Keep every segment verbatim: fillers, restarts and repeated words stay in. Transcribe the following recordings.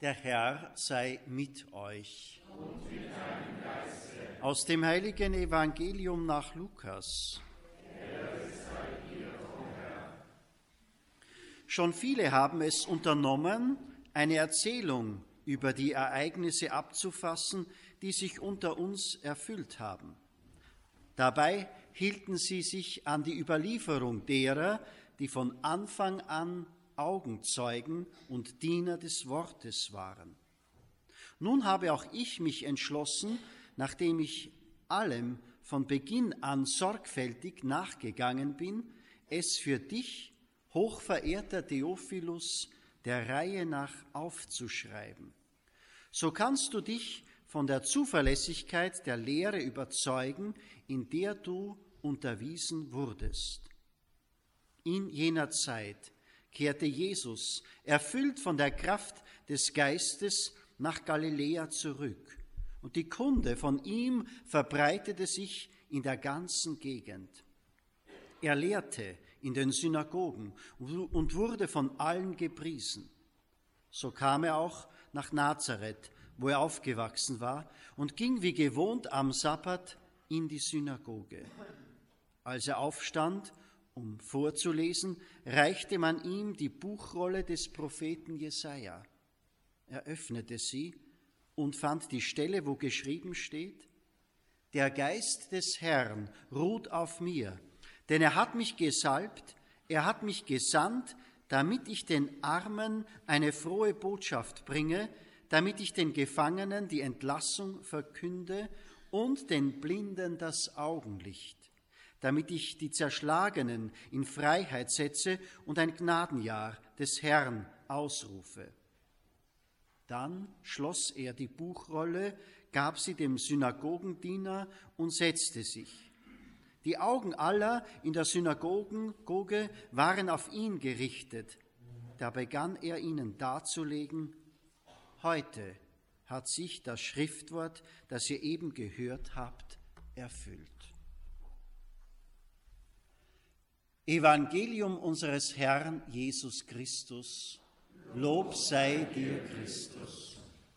Der Herr sei mit euch. Und mit deinem Geiste. Aus dem heiligen Evangelium nach Lukas. Ehre sei dir, o Herr. Schon viele haben es unternommen, eine Erzählung über die Ereignisse abzufassen, die sich unter uns erfüllt haben. Dabei hielten sie sich an die Überlieferung derer, die von Anfang an Augenzeugen und Diener des Wortes waren. Nun habe auch ich mich entschlossen, nachdem ich allem von Beginn an sorgfältig nachgegangen bin, es für dich, hochverehrter Theophilus, der Reihe nach aufzuschreiben. So kannst du dich von der Zuverlässigkeit der Lehre überzeugen, in der du unterwiesen wurdest. In jener Zeit kehrte Jesus, erfüllt von der Kraft des Geistes, nach Galiläa zurück. Und die Kunde von ihm verbreitete sich in der ganzen Gegend. Er lehrte in den Synagogen und wurde von allen gepriesen. So kam er auch nach Nazareth, wo er aufgewachsen war, und ging wie gewohnt am Sabbat in die Synagoge. Als er aufstand, um vorzulesen, reichte man ihm die Buchrolle des Propheten Jesaja. Er öffnete sie und fand die Stelle, wo geschrieben steht: Der Geist des Herrn ruht auf mir, denn er hat mich gesalbt, er hat mich gesandt, damit ich den Armen eine frohe Botschaft bringe, damit ich den Gefangenen die Entlassung verkünde und den Blinden das Augenlicht, damit ich die Zerschlagenen in Freiheit setze und ein Gnadenjahr des Herrn ausrufe. Dann schloss er die Buchrolle, gab sie dem Synagogendiener und setzte sich. Die Augen aller in der Synagoge waren auf ihn gerichtet. Da begann er ihnen darzulegen: Heute hat sich das Schriftwort, das ihr eben gehört habt, erfüllt. Evangelium unseres Herrn Jesus Christus. Lob sei dir, Christus.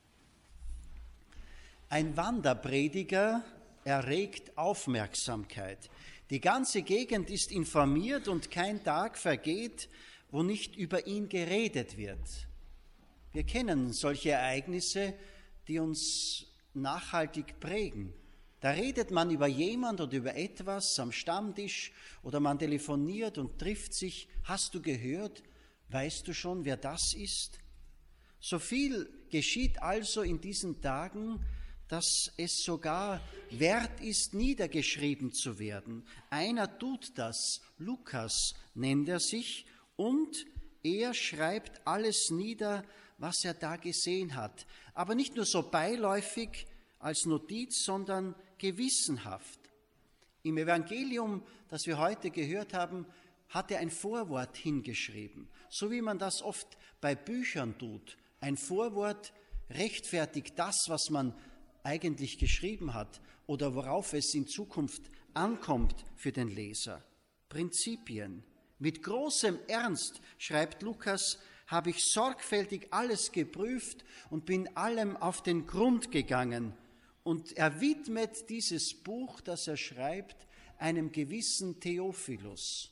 Ein Wanderprediger erregt Aufmerksamkeit. Die ganze Gegend ist informiert und kein Tag vergeht, wo nicht über ihn geredet wird. Wir kennen solche Ereignisse, die uns nachhaltig prägen. Da redet man über jemand oder über etwas am Stammtisch oder man telefoniert und trifft sich. Hast du gehört? Weißt du schon, wer das ist? So viel geschieht also in diesen Tagen, dass es sogar wert ist, niedergeschrieben zu werden. Einer tut das, Lukas nennt er sich, und er schreibt alles nieder, was er da gesehen hat. Aber nicht nur so beiläufig als Notiz, sondern gewissenhaft. Im Evangelium, das wir heute gehört haben, hat er ein Vorwort hingeschrieben, so wie man das oft bei Büchern tut. Ein Vorwort rechtfertigt das, was man eigentlich geschrieben hat oder worauf es in Zukunft ankommt für den Leser. Prinzipien. Mit großem Ernst, schreibt Lukas, habe ich sorgfältig alles geprüft und bin allem auf den Grund gegangen. Und er widmet dieses Buch, das er schreibt, einem gewissen Theophilus.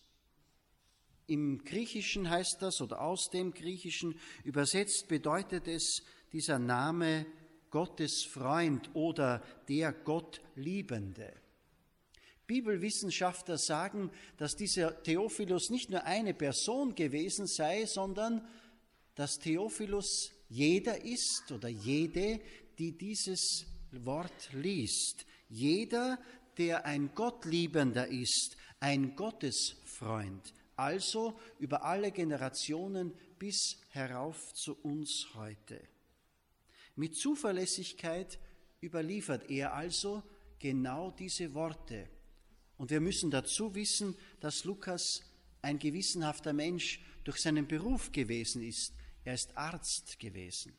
Im Griechischen heißt das, oder aus dem Griechischen übersetzt, bedeutet es dieser Name Gottes Freund oder der Gottliebende. Bibelwissenschaftler sagen, dass dieser Theophilus nicht nur eine Person gewesen sei, sondern dass Theophilus jeder ist oder jede, die dieses Wort liest. Jeder, der ein Gottliebender ist, ein Gottesfreund. Also über alle Generationen bis herauf zu uns heute. Mit Zuverlässigkeit überliefert er also genau diese Worte. Und wir müssen dazu wissen, dass Lukas ein gewissenhafter Mensch durch seinen Beruf gewesen ist. Er ist Arzt gewesen.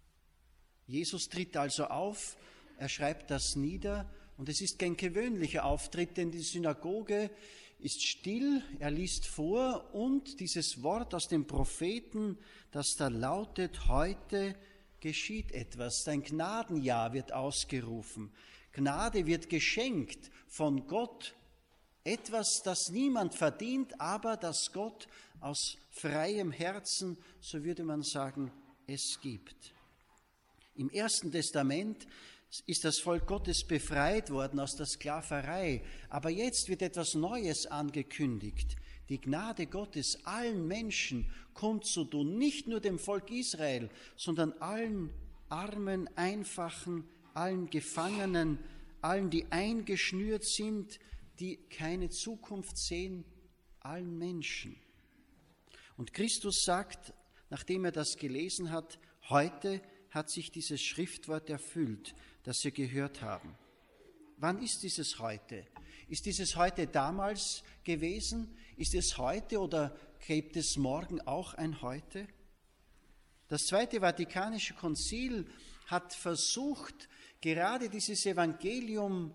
Jesus tritt also auf, er schreibt das nieder und es ist kein gewöhnlicher Auftritt, denn die Synagoge ist still, er liest vor und dieses Wort aus dem Propheten, das da lautet: Heute geschieht etwas. Ein Gnadenjahr wird ausgerufen. Gnade wird geschenkt von Gott. Etwas, das niemand verdient, aber das Gott aus freiem Herzen, so würde man sagen, es gibt. Im Ersten Testament ist das Volk Gottes befreit worden aus der Sklaverei. Aber jetzt wird etwas Neues angekündigt. Die Gnade Gottes allen Menschen kundzutun, nicht nur dem Volk Israel, sondern allen Armen, Einfachen, allen Gefangenen, allen, die eingeschnürt sind, die keine Zukunft sehen, allen Menschen. Und Christus sagt, nachdem er das gelesen hat, heute hat sich dieses Schriftwort erfüllt, das wir gehört haben. Wann ist dieses heute? Ist dieses heute damals gewesen? Ist es heute oder gibt es morgen auch ein heute? Das Zweite Vatikanische Konzil hat versucht, gerade dieses Evangelium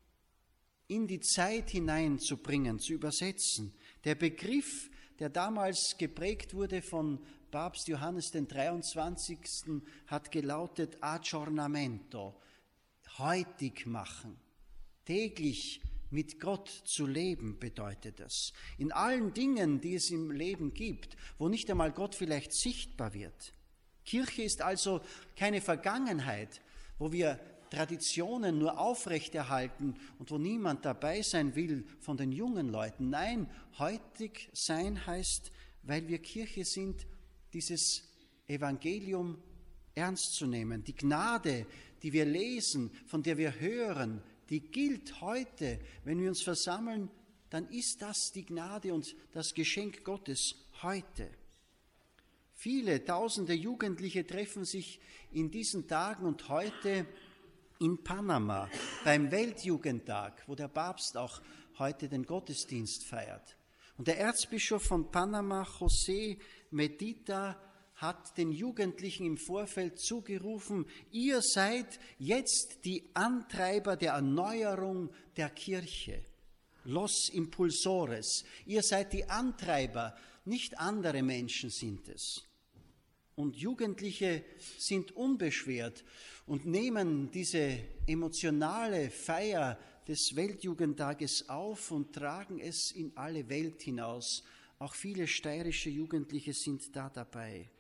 in die Zeit hineinzubringen, zu übersetzen. Der Begriff, der damals geprägt wurde von Papst Johannes den dreiundzwanzigsten, hat gelautet Aggiornamento, heutig machen, täglich mit Gott zu leben bedeutet das. In allen Dingen, die es im Leben gibt, wo nicht einmal Gott vielleicht sichtbar wird. Kirche ist also keine Vergangenheit, wo wir Traditionen nur aufrechterhalten und wo niemand dabei sein will von den jungen Leuten. Nein, heutig sein heißt, weil wir Kirche sind, dieses Evangelium ernst zu nehmen. Die Gnade, die wir lesen, von der wir hören, die gilt heute. Wenn wir uns versammeln, dann ist das die Gnade und das Geschenk Gottes heute. Viele tausende Jugendliche treffen sich in diesen Tagen und heute in Panama beim Weltjugendtag, wo der Papst auch heute den Gottesdienst feiert. Und der Erzbischof von Panama, José Medita, hat den Jugendlichen im Vorfeld zugerufen, ihr seid jetzt die Antreiber der Erneuerung der Kirche. Los Impulsores. Ihr seid die Antreiber, nicht andere Menschen sind es. Und Jugendliche sind unbeschwert und nehmen diese emotionale Feier des Weltjugendtages auf und tragen es in alle Welt hinaus. Auch viele steirische Jugendliche sind da dabei.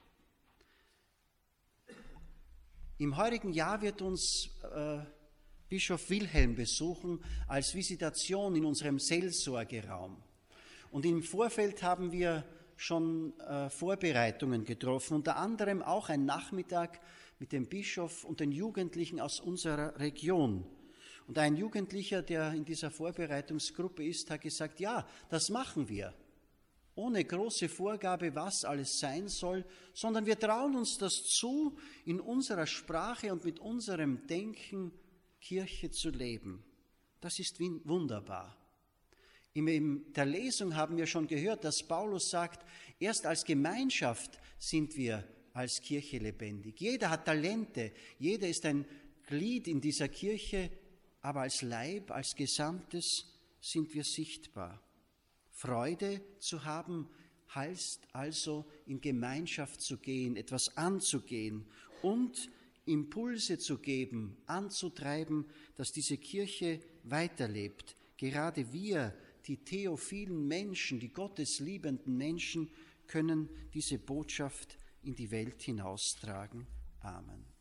Im heurigen Jahr wird uns äh, Bischof Wilhelm besuchen als Visitation in unserem Seelsorgeraum. Und im Vorfeld haben wir schon äh, Vorbereitungen getroffen, unter anderem auch ein Nachmittag mit dem Bischof und den Jugendlichen aus unserer Region. Und ein Jugendlicher, der in dieser Vorbereitungsgruppe ist, hat gesagt, ja, das machen wir. Ohne große Vorgabe, was alles sein soll, sondern wir trauen uns das zu, in unserer Sprache und mit unserem Denken Kirche zu leben. Das ist wunderbar. In der Lesung haben wir schon gehört, dass Paulus sagt, erst als Gemeinschaft sind wir als Kirche lebendig. Jeder hat Talente, jeder ist ein Glied in dieser Kirche, aber als Leib, als Gesamtes sind wir sichtbar. Freude zu haben, heißt also in Gemeinschaft zu gehen, etwas anzugehen und Impulse zu geben, anzutreiben, dass diese Kirche weiterlebt. Gerade wir, die theophilen Menschen, die gottesliebenden Menschen, können diese Botschaft in die Welt hinaustragen. Amen.